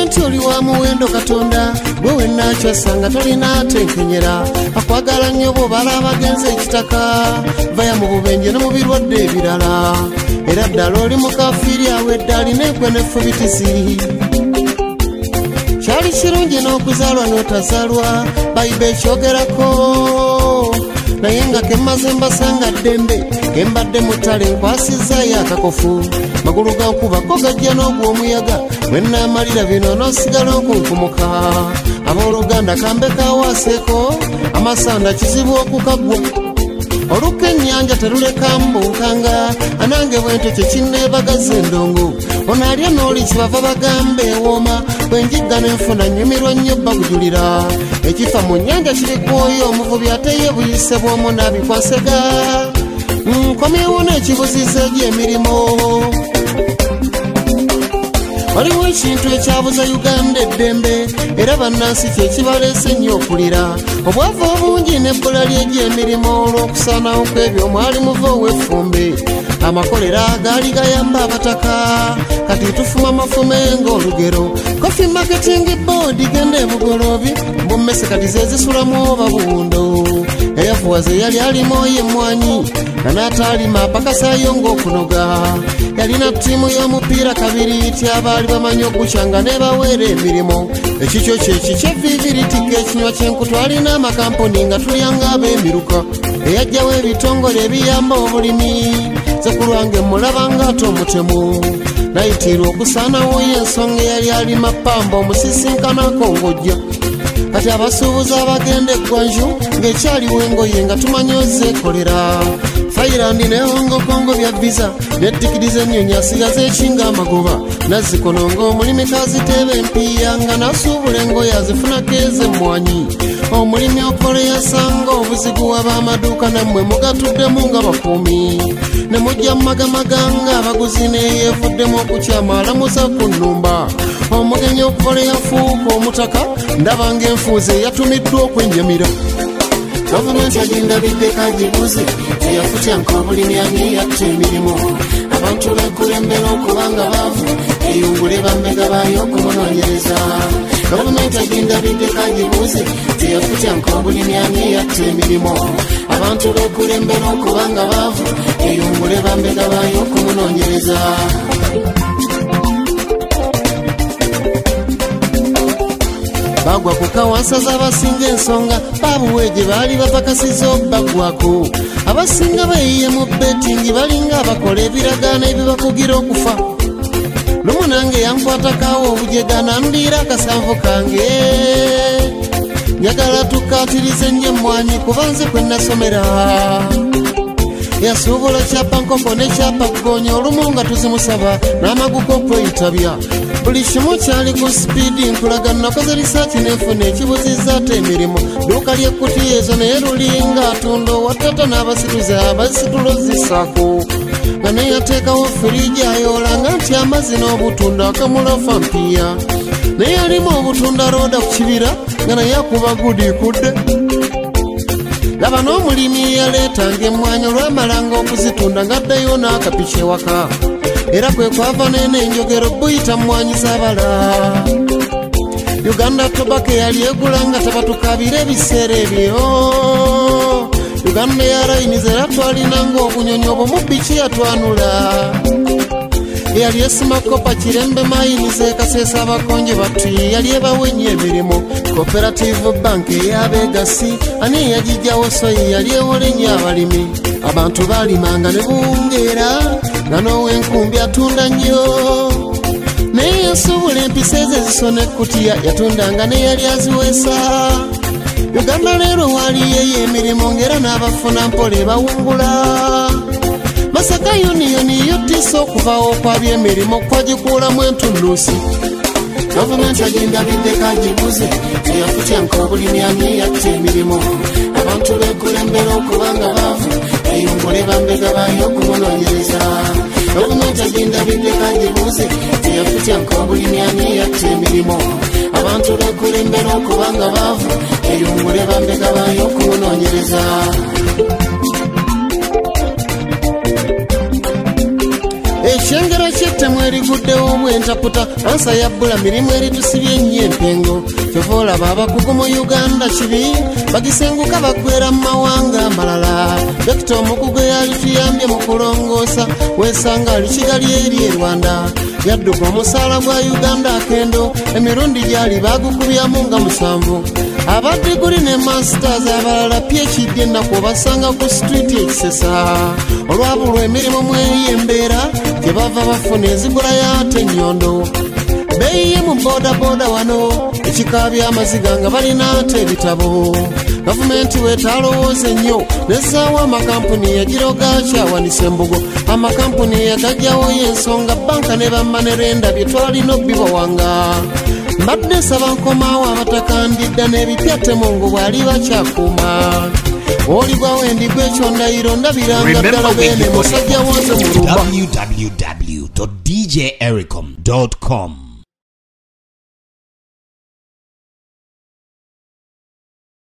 nti oli wa muwendo Katonda gwe wenakyo sanga tolina tenkenyera akwagala nnyo bw'obala abagenzi ekitaka vaya mu bubenje ne mu birwadde ebirala era ddala oli mukafiiri awedde alina enkwenefu bitisi kyali kirungi n'okuzaalwa n'otazaalwa bayiba ekyogerako naye nga kemaze mbasanga ddembe kembadde mu ttale nkwasizaayo akakofu magulu gankubako gajja n'ogw'omuyaga bwennaamalira bino n'osigala okunkumuka abooluganda kambe kawaaseeko amasanda kizibu okukagwa olukka ennyanja teruleka mbunkanga anange bwento kyekinneebagaza endongo ono alya n'oli kibava bagamba ewooma bwenjigga n'enfuna nnyumirwa nnyo bagujulira ekifa mu nnyanja kiri kwoyo omuvubi ate ye buyise bw'omunaabikwasega nkomyewo n'ekibuziza egy'emirimu waliwo ekintu ekyabuza Uganda eddembe era bannansi kyekibaleese nnyo okulira obwavu obungi n'ebbula ly'egy'emirimu olw'okusaanawo kw'ebyo mwali muva ow'effumbe amakolera gaali gayamba abataka kati tufuma amafume ng'olugero Coffee Marketing Board genda ebugoloobi mbummese kati ze zisulamu oba buwundo eyavuwaze yali alimu y'emmwanyi nga n'ataalima pakasaayo ng'okunoga yalina ttiimu y'omupiira kabiri ti abaali bamanyi okukyanga ne baweera emirimu ekikyo kyeki kyevviiviritika ekinywa ky'enkutu alina amakampuni nga tulyanga ab'emiruka eyajjawo ebitongole ebiyamba obulimi ze ku lwange mulaba ng'ate omutemu nayitirwa okusaanawo y'ensonga eyali alima ppamba omusisinkanako ng'ojja kati abasuubuzi abagenda eggwanju ng'ekyaliwo engoye nga tumanyi ozeekolera Thailand ne Hong Kong bya visa ne tikiti z'ennyonyi asigaza ekinga amagoba nazzikono ng'omulimi kaziteeba empiiya nga nasuubula engoye azifunako ez'emmwanyi omulimi okola yasanga obuzigu w'ab'amaduuka nammwe mugatuddemu nga bakuumi ne mujja mumagamaga nga abaguzi neyeevuddemu okukyama alamuza ku nnumba omugenyi okola yafuuka omutaka ndaba ng'enfuuzi eyatumiddwa okwenjamira gavumenti agindabidde kagibuze eyafutya nk'obulimi yatta emirimu abantu bekulembera okubanga baavu eyungule bammega baayo okumunoonyereza gavumenti agindabidde kagibuze eyafutya nk'obulimi yatta emirimu abantu bekulembera okubanga baavu eyungule bammega baayo okumunoonyereza bagwa ku kawansa z'abasinga ensonga babuweege baali bapakasiza obbagwako abasinga bayiye mu betingi balinga abakola ebiragaano ebibakugira okufa lumu nange yankwatakawo obujega nambiira akasanvu kange njagala tukaatirize nnyo emmwanyi kuba nze kwe nasomera yasuubula kyapa nkoko ne kyapa ggoonya olumu nga tuzimusaba n'amaguko okweyitabya buli kimu kyali ku sipiidi nkulaga nakoze risaaki n'enfuna ekibuzizza ate emirimu duuka ly'ekkutiya ezo naye lulinga atunda owatata n'abasituze abasitulo zisaako nga naye yateekawo firiigi ayoolanga nti amazzi n'obutunda akamulofa mpiya naye alimu obutunda rooda ku kibira nga naye akuba gudikudde laba n'omulimi yaleetanga emmwanyi olwamalanga okuzitunda ng'addayo n'akapiki ewaka era kwe kwava n'enjogero buyita mmwanyi z'abala Uganda Tobacco yali egula nga tabatukabira ebiseera ebyo Uganda Airlines era twalinanga obunyonyi obwo mubbi kiyatwanula yali esimakopa kirembe mayinize ekaseesa abakonje bati yali ebawenya emirimu Cooperative Bank ey'abeegasi ani yagijjawo soyi yali ewolenya abalimi abantu baalimanga ne buwungeera nga n'ow'enkumbi atunda nnyo naye yasuubula empisa ezo ezisona ekkutiya yatundanga ne yali aziweesa Uganda leero waaliyeyo emirimu ng'era n'abafuna mpola ebawungula Masaka Union yotisa okuvaawo kwa by'emirimu kwagikuulamu entunduusi gavumenti agindabidde kagibuze eyafutya nk'obulimi yatta emirimu abantu bekulembera okubanga baavu eyungule bambega baayo okumunoonyereza gavumenti agindabidde kagibuze eyafutya nk'obulimi yatta emirimu abantu bekulembera okubanga baavu eyungule bambega baayo okumunoonyereza ekyengera ky'ettemu bivuddewo bwentaputa ansa yabbula mirimu eritusibye ennyo empengo kyova olaba abakugu mu Uganda kibi bagisenguka baggwera mu mawanga amalala Dokita omukugu eyali tuyambye mu kulongoosa weesanga ali Kigali eri e Rwanda yadduka omusaala gwa Uganda akendo emirundi gyali bagukubyamu nga 7 abadiguli ne masters abalala PhD ennaku obasanga ku street ekisesa olwabulwa emirimu mweyembeera gye bava bafuna enzigula yate nnyondo beyiye mu bodaboda wano ekikaabya amaziga nga balina ate ebitabo gavumenti weetalowooza ennyo n'essaawo amakampuni yagiroga akyawanisa embugo amakampuni yagajjawo y'ensonga banka ne bammanerenda bye twalina obbibawanga mbadde nsaba nkomaawo abatakandidda n'ebipya temungu bw'ali bakyakuuma oligwawo endigwa ekyo ndayiro ndabiranga ddala bene musajja wonze mu luba www.djericom.com